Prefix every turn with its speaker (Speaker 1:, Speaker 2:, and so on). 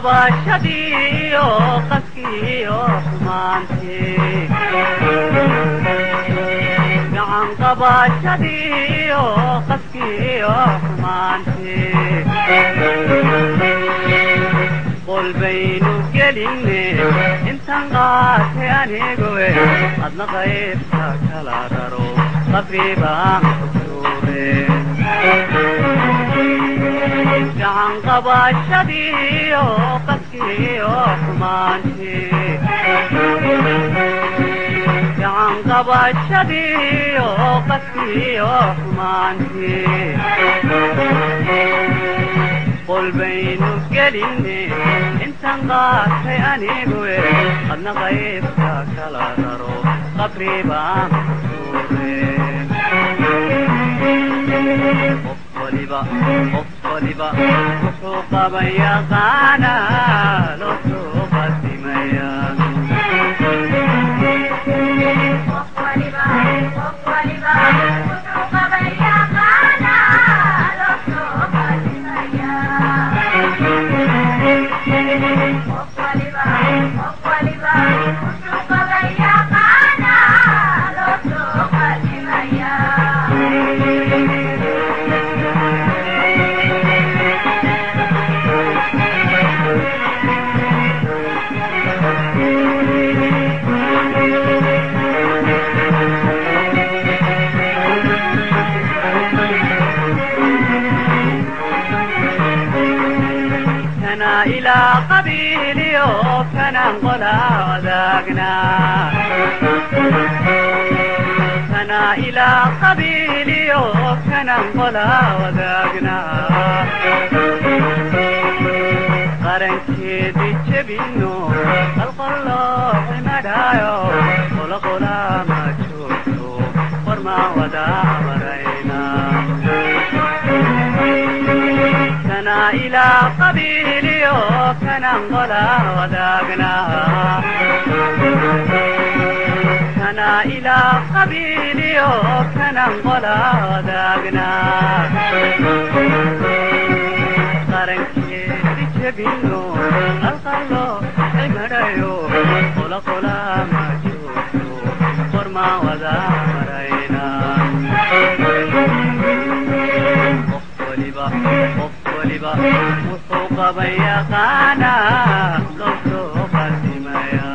Speaker 1: qabashadiyo qaskiyo xumaantii gacan qabashadiyo qaskiyo xumaantii qolbaynu gelinne intan qaatay anigowe adna qaybta kala raro qabri baan kusuure gacan qabashadiyo qaskiyo xumaantii gacan qabashadiyo qaskiyo xumaantii qolbaynu gelinne intan qaatay anigowe adna qaybta kala raro qabri baan kusuure qof waliba wuxuu qaban yaqaana loo soo qadimaya إلى قبيلي وكان انقلا وذاقنا أنا إلى قبيلي وكان انقلا وذاقنا قرنتي بيتشبينو خلق الله مدايو قلا ما تشوفو ورما ودا مرينا أنا إلى قبيلي وكان انقلا وذاقنا أنا إلى قبيلي وكان انقلا وذاقنا قرنكي بيتشبينو القلو المدايو قلا ما جوتو ورما وذا مرينا waliba wuxuu qaban yaqaana loo soo qadimaya